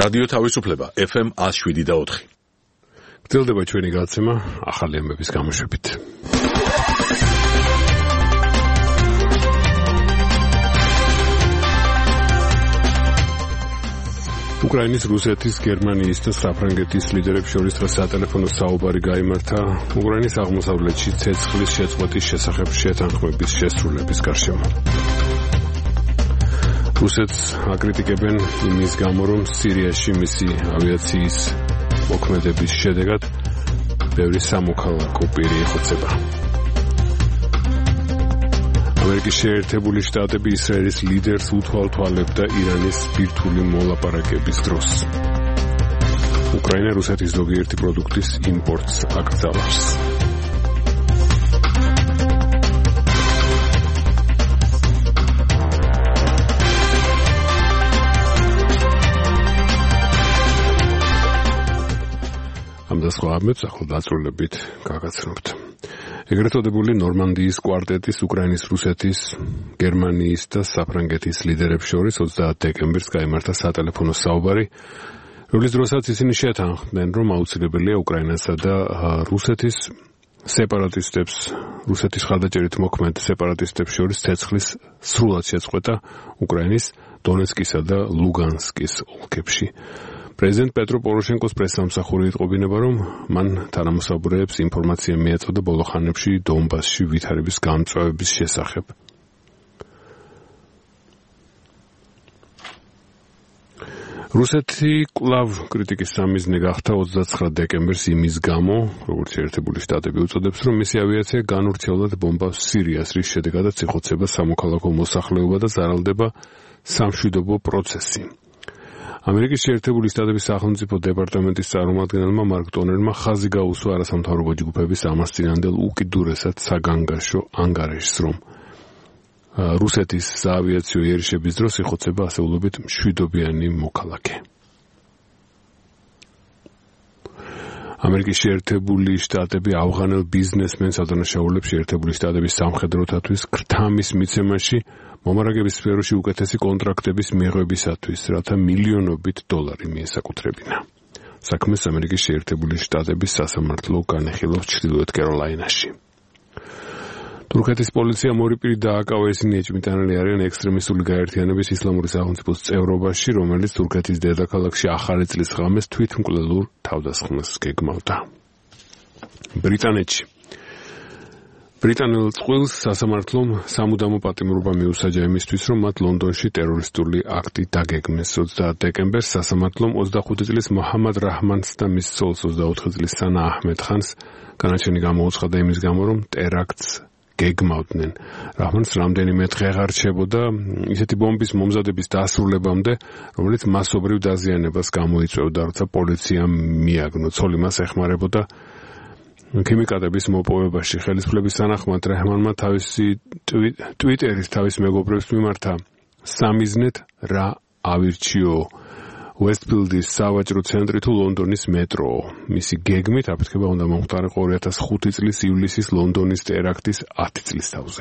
რადიო თავისუფლება FM 107.4. გრძელდება ჩვენი გადაცემა ახალი ამბების გამოშვებით. უკრაინის, რუსეთის, გერმანიის და საფრანგეთის ლიდერებს შორის დღეს სატელეფონო საუბარი გაიმართა უკრაინის აღმოსავლეთში ცეცხლის შეწყვეტის შესახებ შეთანხმების შესრულების გარშემო. რუსეთს აკრიტიკებენ იმის გამო, რომ სირიაში მისი ავიაციის მოქმედების შედეგად ბევრი სამოქალაქო პირი ეხოცება. ამერიკის შეერთებული შტატები ისრაელის ლიდერს უთვალთვალებდა ირანის ბირთვული მოლაპარაკების დროს. უკრაინა რუსეთის ზოგიერთი პროდუქტის იმპორტს აკრძალავს. ამ და სხვა ამბებს ახლა დაწვრილებით გაგაცნობთ. ეგრეთ წოდებული ნორმანდიის კვარტეტის უკრაინის, რუსეთის, გერმანიის და საფრანგეთის ლიდერებს შორის 30 დეკემბერს გაიმართა სატელეფონო საუბარი, რომლის დროსაც ისინი შეთანხმდნენ, რომ აუცილებელია უკრაინასა და რუსეთის სეპარატისტებს, რუსეთის ხარდაჭერით მოქმედ სეპარატისტებს შორის ცეცხლის სრულად შეწყვეტა უკრაინის დონეცკისა და ლუგანსკის ოლქებში. პრეზიდენტ პეტრო პოროშენკოს პრესსამსახური იტყობინება, რომ მან თანამოსაბურეებს ინფორმაცია მიაწოდა ბოლო ხანებში დონბასში ვითარების გამწვავების შესახებ. რუსეთი კვლავ კრიტიკის სამიზნე გახდა 29 დეკემბერს იმის გამო, როგორც შეერთებული შტატები უწოდებს, რომ მისი ავიაცია განურჩევლად ბომბავს სირიას, რის შედეგადაც იხოცება სამოქალაქო მოსახლეობა და ზარალდება სამშვიდობო პროცესი. ამერიკის შეერთებული შტატების სახელმწიფო დეპარტამენტის წარმომადგენელმა მარკ ტონერმა ხაზი გაუსვა არასამთავრობო ჯგუფების ამას წინანდელ უკიდურესად საგანგაშო ანგარიშს, რომ რუსეთის საავიაციო იერიშების დროს იხოცება ასეულობით მშვიდობიანი მოქალაქე. ამერიკის შეერთებული შტატები ავღანელ ბიზნესმენს ადანაშაულებს შეერთებული შტატების სამხედროთათვის ქრთამის მიცემაში მომარაგების სფეროში უკეთესი კონტრაქტების მიღებისათვის, რათა მილიონობით დოლარი მიესაკუთრებინა. საქმეს ამერიკის შეერთებული შტატების სასამართლო განეხილავს ჩრდილოეთ კეროლაინაში. თურქეთის პოლიციამ ორი პირი დააკავა, ისინი ეჭვმიტანილი არიან ექსტრემისტული გაერთიანების ისლამური სახელმწიფოს წევრობაში, რომელიც თურქეთის დედაქალაქში ახალი წლის ღამეს თვითმკვლელურ თავდასხმას გეგმავდა. ბრიტანეთში ბრიტანელ წყვილს სასამართლომ სამუდამო პატიმრობა მიუსაჯა იმისთვის, რომ მათ ლონდონში ტერორისტული აქტი დაგეგმეს. 30 დეკემბერს სასამართლომ 25 წლის მოჰამად რაჰმანს და მის ცოლს 24 წლის სანა აჰმედ ხანს განაჩენი გამოუცხადა იმის გამო, რომ ტერაქტს გეგმავდნენ. რაჰმანს რამდენიმე დღე ღარჩებოდა ისეთი ბომბის მომზადების დასრულებამდე, რომელიც მასობრივ დაზიანებას გამოიწვევდა, როცა პოლიციამ მიაგნო. ცოლი მას ეხმარებოდა ქიმიკატების მოპოვებაში. ხელისუფლების თანახმად რაჰმანმა თავისი ტვიტერის თავის მეგობრებს მიმართა სამიზნედ რა ავირჩიო უესტფილდის სავაჭრო ცენტრი თუ ლონდონის მეტრო. მისი გეგმით აფეთქება უნდა მომხდარიყო 2005 წლის ივლისის ლონდონის ტერაქტის 10 წლის თავზე.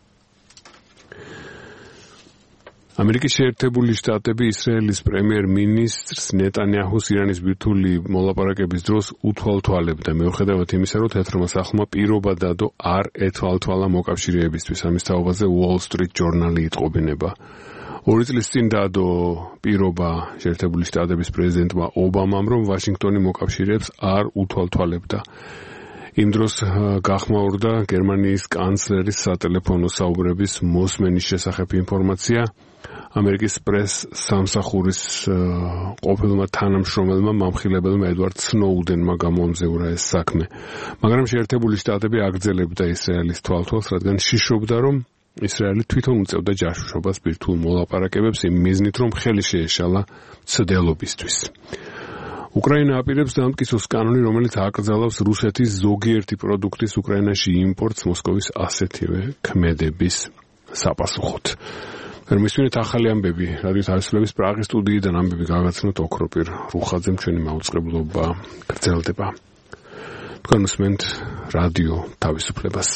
ამერიკის შეერთებული შტატები ისრაელის პრემიერ-მინისტრს ნეტანიაჰუს ირანის ბირთვული მოლაპარაკების დროს უთვალთვალებდა, მიუხედავად იმისა, რომ თეთრმა სახლმა პირობა დადო არ ეთვალთვალა მოკავშირეებისთვის. ამის თაობაზე Wall Street Journal იტყობინება. 2 წლის წინ დადო პირობა შეერთებული შტატების პრეზიდენტმა ობამამ, რომ ვაშინგტონი მოკავშირეებს არ უთვალთვალებდა. იმ დროს გახმაურდა გერმანიის კანცლერის სატელეფონო საუბრების მოსმენის შესახებ ინფორმაცია. ამერიკის პრესსამსახურის ყოფილმა თანამშრომელმა მომხილებელმა ედვარდ სნოუდენმა გამოამზეურა ეს საქმე. მაგრამ შეერთებული შტატები აგრძელებდა ისრაელის თვალთვალს, რადგან შიშობდა, რომ ისრაელი თვითონ უწევდა ჯაშუშობას ბირთვულ მოლაპარაკებებს იმ მიზნით, რომ ხელი შეეშალა მცდელობისთვის. უკრაინა აპირებს დამტკიცოს კანონი, რომელიც აკრძალავს რუსეთის ზოგიერთი პროდუქტის უკრაინაში იმპორტს მოსკოვის ასეთივე ქმედების საპასუხოდ. მისმინეთ ახალი ამბები, რადიო თავისუფლების პრაღის სტუდიიდან ამბები გაგაცნოთ ოქროპირ რუხაძემ, ჩვენი მაუწყებლობა გრძელდება. თქვენ უსმენთ რადიო თავისუფლებას.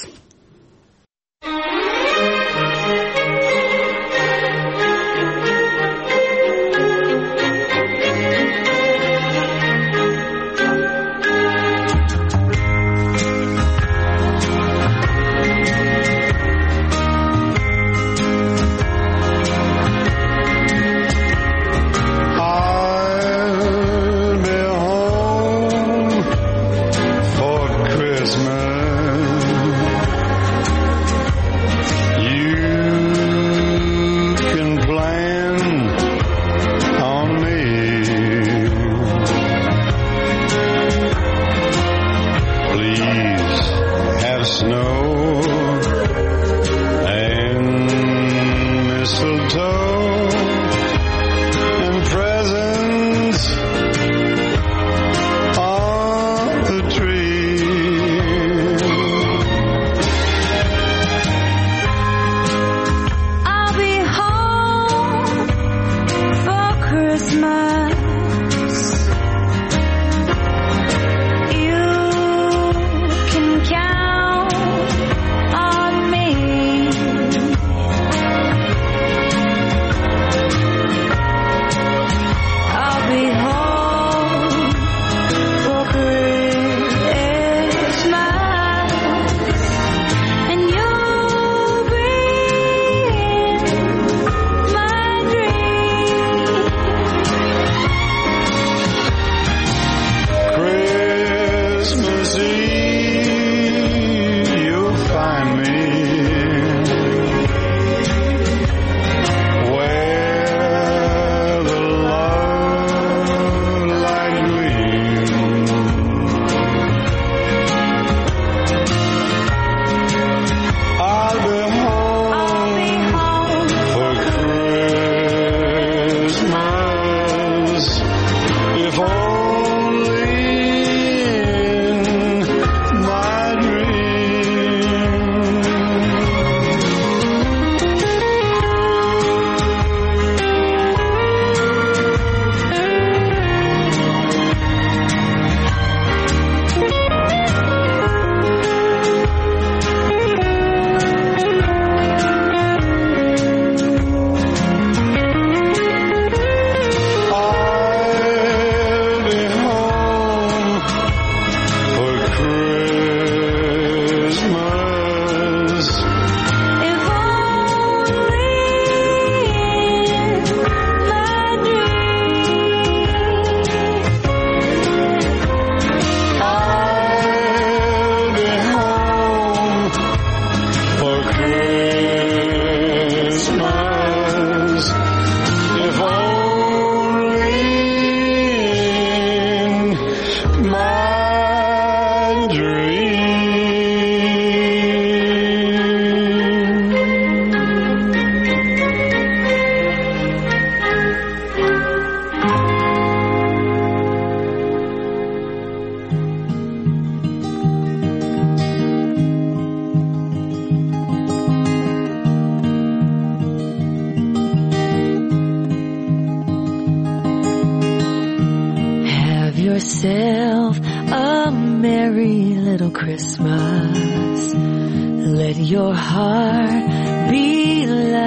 yourself a merry little Christmas. Let your heart be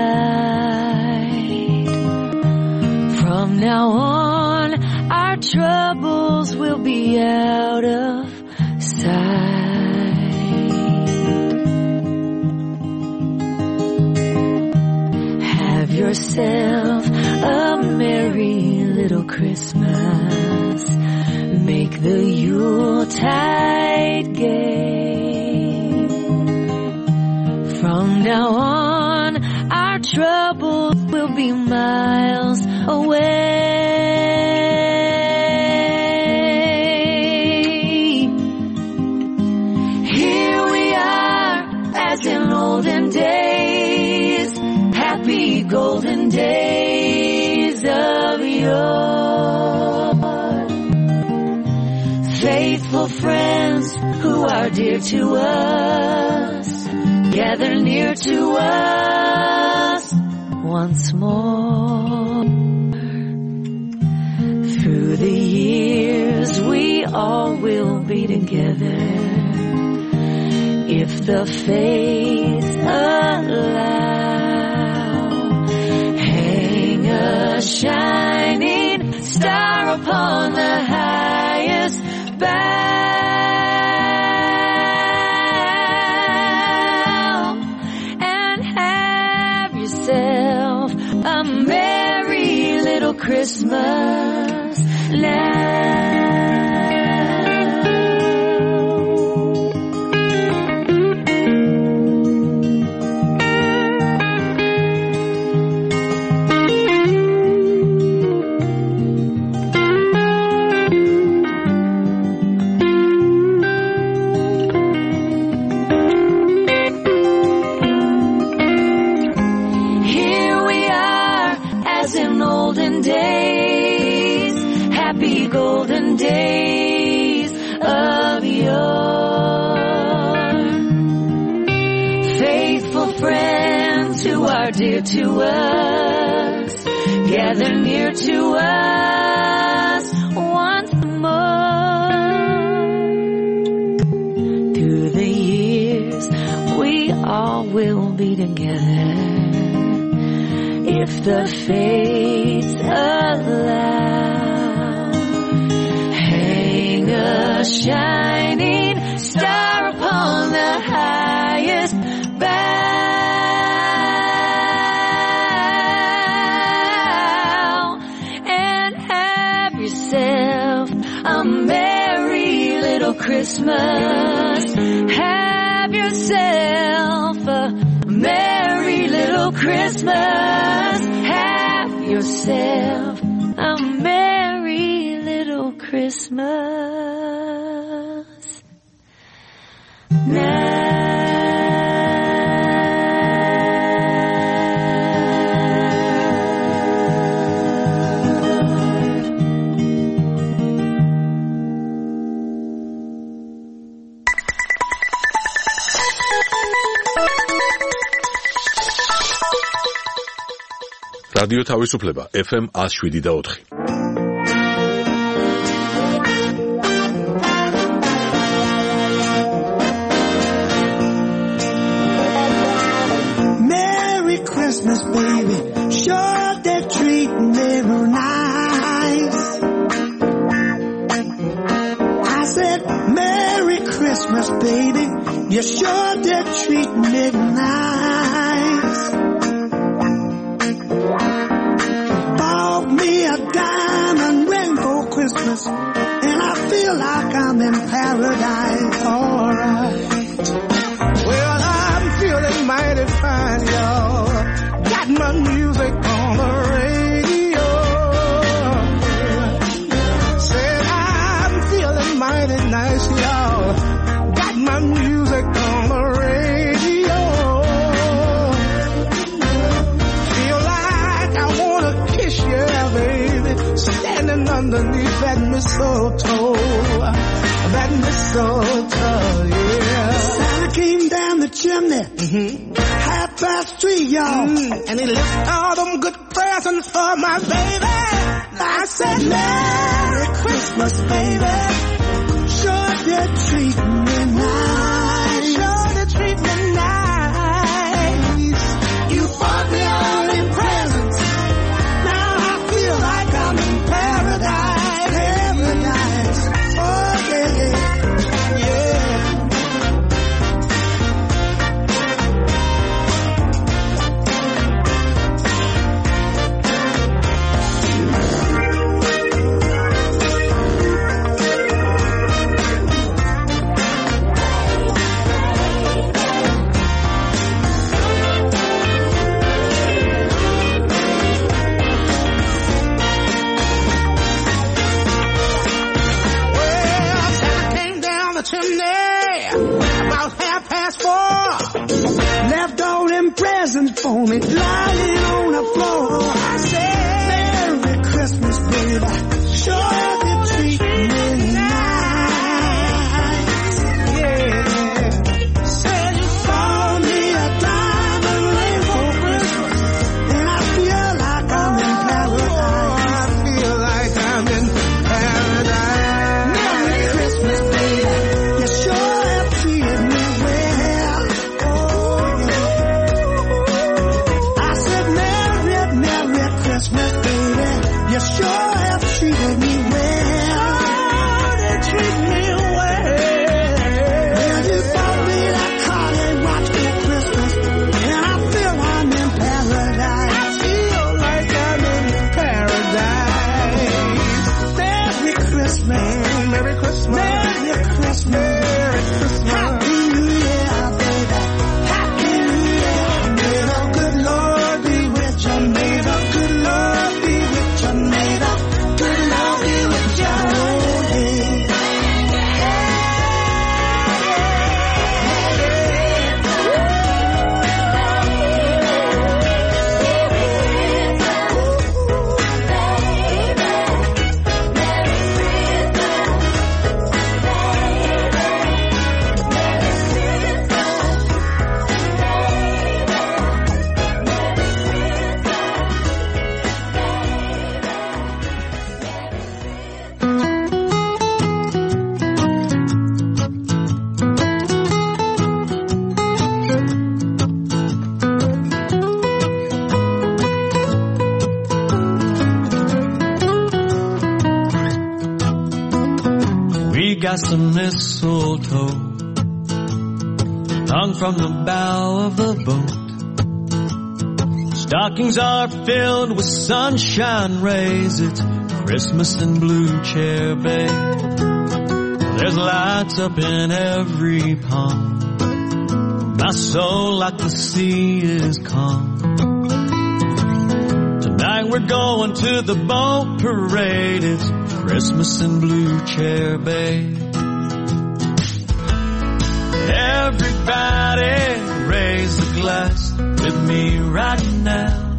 light. From now on, our troubles will be out of sight. Have yourself a merry little Christmas. Make the Yuletide gay. From now on, our troubles will be miles away. Here we are, as in olden days, happy golden days of yore. Faithful friends who are dear to us, gather near to us once more. Through the years we all will be together, if the fates allow. Hang a shining star upon the highest bough, and have yourself a merry little Christmas now. Golden days of yore. Faithful friends who are dear to us, gather near to us once more. Through the years we all will be together, if the fates allow. A shining star upon the highest bough, and have yourself a merry little Christmas. Have yourself a merry little Christmas. Have yourself a merry little Christmas. რადიო თავისუფლება FM 107.4. Christmas, baby, sure they're treating me real nice. I said, Merry Christmas, baby, you sure they're treating me nice. Bought me a diamond ring for Christmas, and I feel like I'm in paradise, alright. Well, I'm feeling mighty fine, y'all. Got my music on the radio. Said I'm feeling mighty nice, y'all. Got my music on the radio. Feel like I wanna kiss you, baby, standing underneath that mistletoe. That mistletoe, yeah. Santa came down the chimney. 3:30, y'all. And he left all them good presents for my baby. I said, Merry Christmas, baby. Sure you treat me nice. Sure you treat me nice. You bought me all in presents. Now I feel like I'm in paradise. Paradise. Oh yeah, yeah. Presents for me lying on the floor. I said, Merry Christmas, baby. Sure you treat me nice. Yeah. Said you bought me a diamond ring for Christmas, and I feel like I'm in paradise. I feel like I'm in paradise. Merry Christmas, baby. You sure have treated me well. Oh, yeah. Christmas, baby, you sure have treated me well. They treat me well. Well, you bought me that car and watch for Christmas, and I feel I'm in paradise. I feel like I'm in paradise. Merry Christmas, Merry Christmas, Merry Christmas, Merry Christmas. Happy New Year, baby. Happy New Year. May the good Lord be with you. May the good Lord be with you. May the good Lord be with you. Got some mistletoe hung from the bow of the boat. Stockings are filled with sunshine rays. It's Christmas in Blue Chair Bay. There's lights up in every palm. My soul like the sea is calm. Tonight we're going to the boat parade. It's Christmas in Blue Chair Bay. Everybody raise a glass with me right now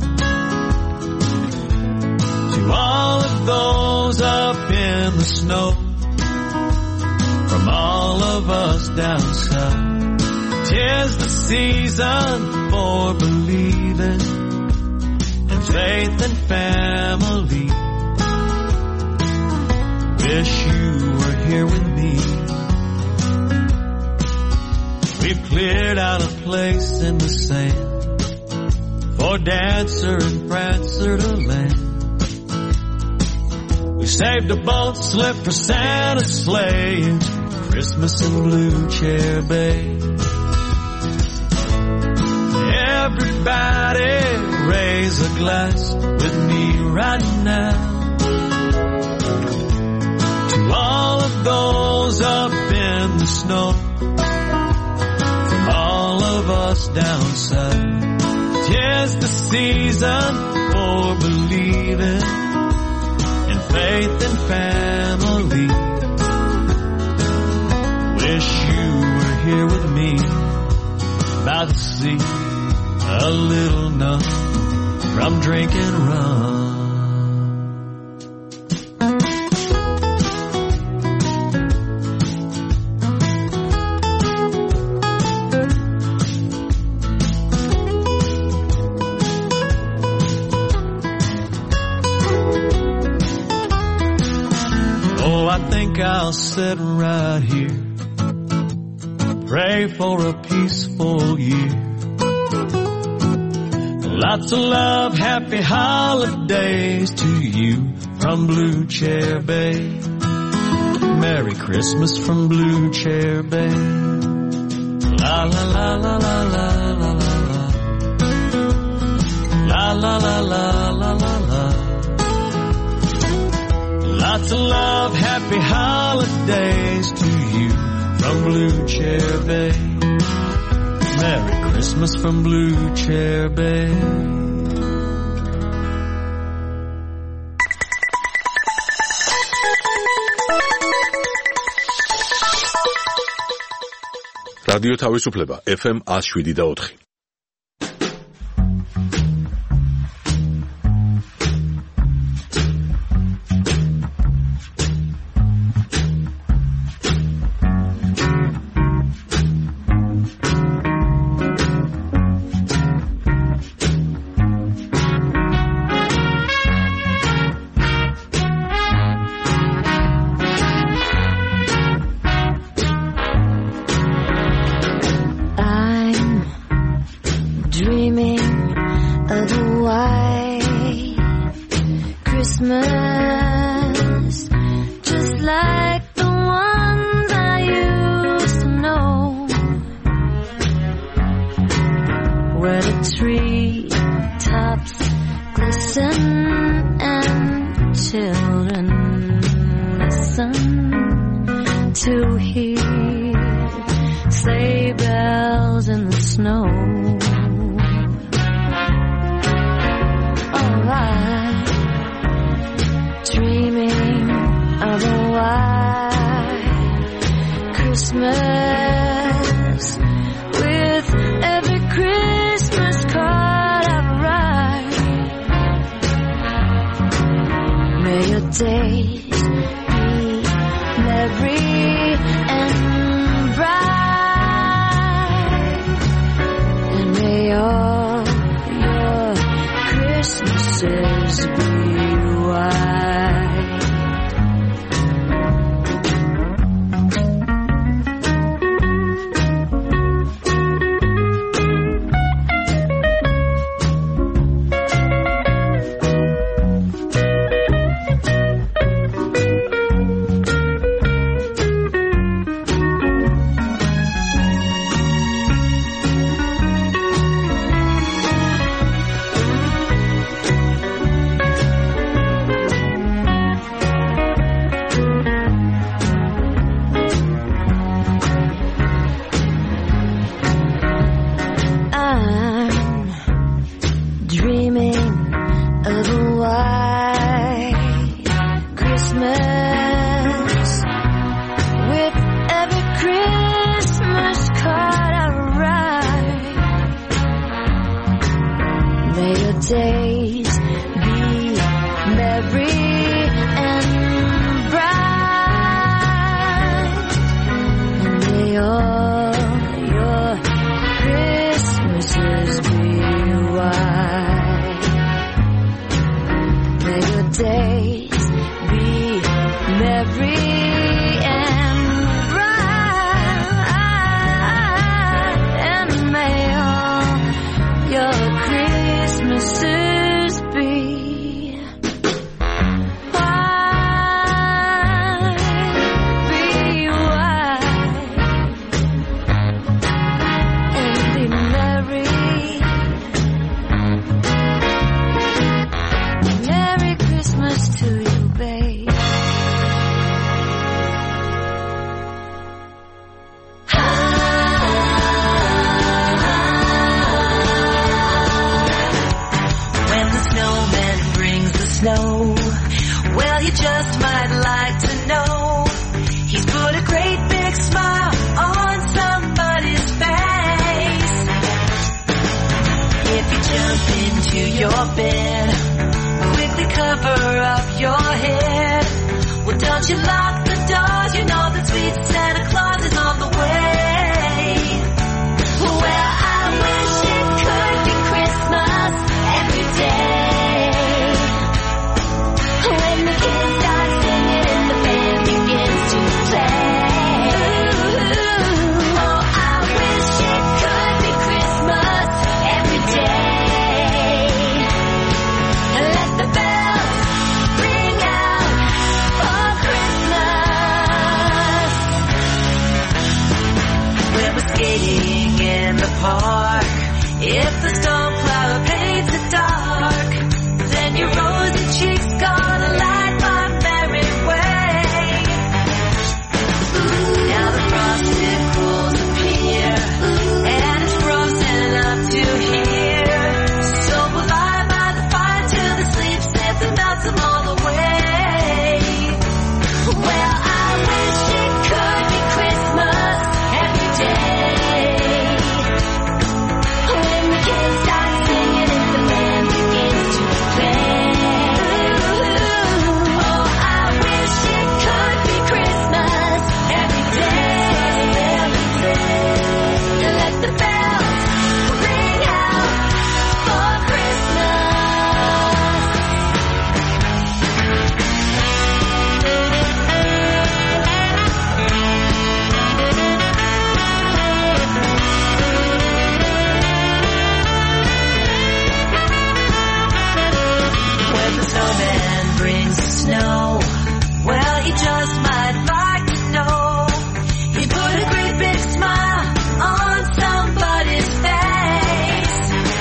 to all of those up in the snow, from all of us down south. 'Tis the season for believing in faith and family. Wish you were here with me. We've cleared out a place in the sand for Dancer and Prancer to land. We saved a boat slip for Santa's sleigh. It's Christmas in Blue Chair Bay. Everybody raise a glass with me right now to all of those up in the snow, from all of us down south. 'Tis the season for believing in faith and family. Wish you were here with me by the sea, a little numb from drinking rum. think I'll sit right here, pray for a peaceful year. Lots of love, happy holidays to you from Blue Chair Bay. Merry Christmas from Blue Chair Bay. La la la la la la la la la la la la la la la. Lots of love, happy holidays to you from Blue Chair Bay. Merry Christmas from Blue Chair Bay. რადიო თავისუფლება FM 107.4. When the kids start singing and the band begins if the storm cloud paints it dark, then your rosy cheeks gonna light my merry way. Now the frosted pools appear, and it's frozen up to here. So will I by the fire till the sleep sniff and melts them all away. Well, I wish it could be Christmas every day, when the kids start singing and the band begins to play. Oh, I wish it could be Christmas every day. Let the bells ring out for Christmas. When the snowman brings the snow, well, you just might like to know he put a great big smile on somebody's face.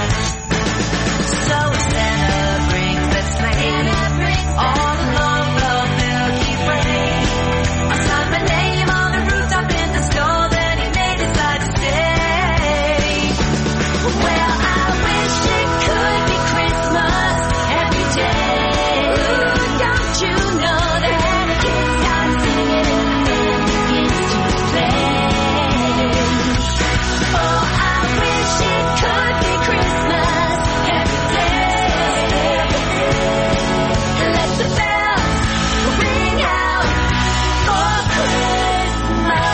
So Santa brings that sleigh all along the Milky Way. I signed my name on the rooftop in the snow, then he made his life to stay. Well, I wish it could be Christmas every day. Don't you know that the kids start singing and the band begins to play? Oh, I wish it could be Christmas every day. Let the bells ring out for Christmas.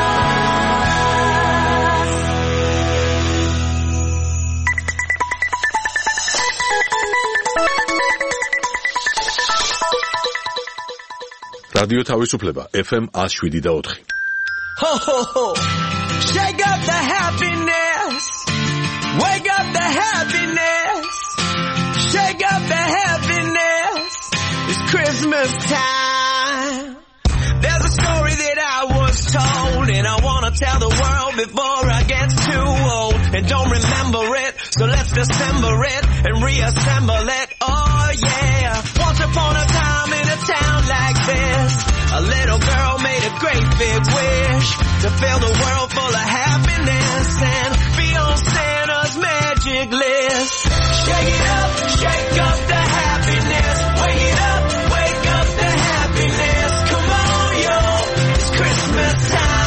რადიო თავისუფლება FM 107.4. Ho, ho, ho. Shake up the happiness. Wake up the happiness. Shake up the happiness. It's Christmas time. There's a story that I was told, and I wanna tell the world before I get too old and don't remember it. So let's dissemble it and reassemble it. Oh yeah. Once upon a time in a town like this, a little girl made a great big wish to fill the world full of happiness and be on Santa's magic list. Shake up the happiness. Wake up the happiness. Come on, yo, it's Christmas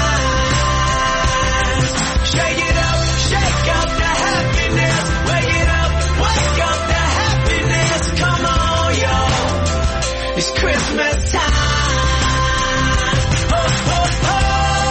time. Shake up the happiness. Wake up the happiness. Come on, yo, it's Christmas time. Ho, ho, ho.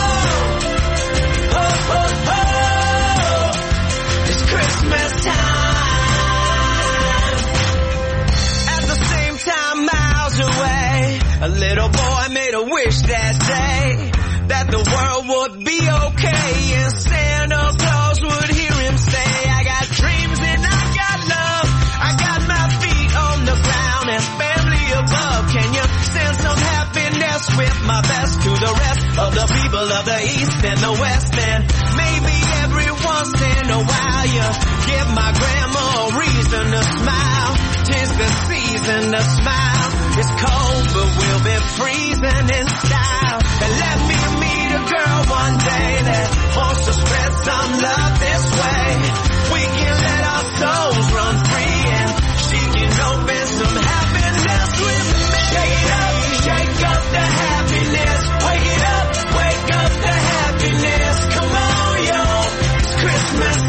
Ho, ho, ho. It's Christmas time. At the same time, miles away, a little boy made a wish that day that the world would be okay and Santa Claus would hear him say, I got dreams and I got love. I got my feet on the ground and family above. Can you send some happiness with my best to the rest of the people of the East and the West? And maybe every once in a while you give my grandma a reason to smile. 'Tis the season to smile. It's cold, but we'll be freezing in style. And let me meet a girl one day that wants to spread some love this way. We can let our souls run free and she can open some happiness with me. Shake up the happiness. Wake up the happiness. Come on, yo, it's Christmas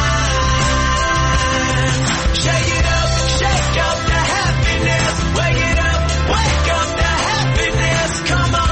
time. Shake up the happiness. Wake up the happiness. Come on.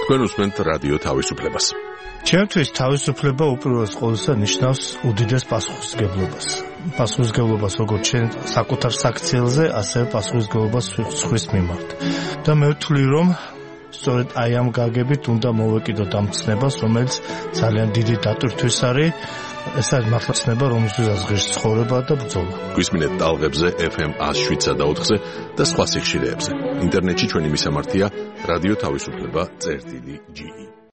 თქვენ უსმენთ რადიო თავისუფლებას. ჩემთვის თავისუფლება უპირველეს ყოვლისა ნიშნავს უდიდეს პასუხისმგებლობას. პასუხისმგებლობას როგორც ჩვენ საკუთარ საქციელზე, ასევე პასუხისმგებლობას სხვის მიმართ. და მე ვთვლი, რომ სწორედ აი ამ გაგებით უნდა მოვეკიდოთ ამ ცნებას, რომელიც ძალიან დიდი დატვირთვის არის. ეს არის მართლა ცნება, რომელსაც ღირს ცხოვრება და ბრძოლა. გვისმინეთ ტალღებზე FM 107.4-ზე და სხვა სიხშირეებზე. ინტერნეტში ჩვენი მისამართია რადიო თავისუფლება.ge